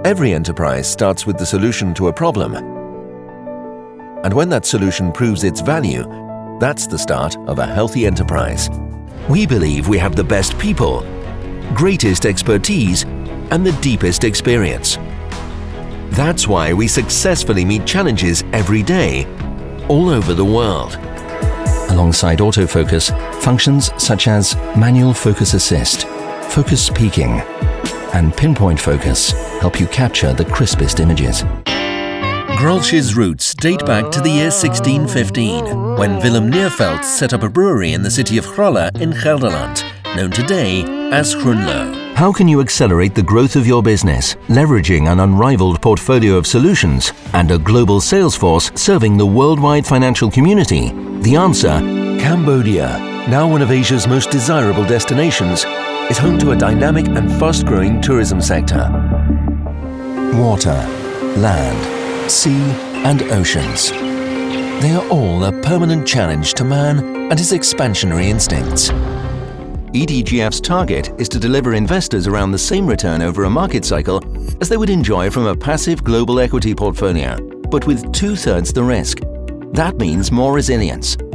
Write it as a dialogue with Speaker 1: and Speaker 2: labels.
Speaker 1: Every enterprise starts with the solution to a problem. And when that solution proves its value, that's the start of a healthy enterprise. We believe we have the best people, greatest expertise, and the deepest experience. That's why we successfully meet challenges every day, all over the world.
Speaker 2: Alongside autofocus, functions such as manual focus assist, focus peaking, and pinpoint focus help you capture the crispest images.
Speaker 1: Grolsch's roots date back to the year 1615, when Willem Neervelt set up a brewery in the city of Grollo in Gelderland, known today as Groenlo.
Speaker 2: How can you accelerate the growth of your business, leveraging an unrivaled portfolio of solutions and a global sales force serving the worldwide financial community? The answer:
Speaker 1: Cambodia, now one of Asia's most desirable destinations, is home to a dynamic and fast-growing tourism sector.
Speaker 2: Water, land, sea and oceans. They are all a permanent challenge to man and his expansionary instincts.
Speaker 1: EDGF's target is to deliver investors around the same return over a market cycle as they would enjoy from a passive global equity portfolio, but with 2/3 the risk. That means more resilience,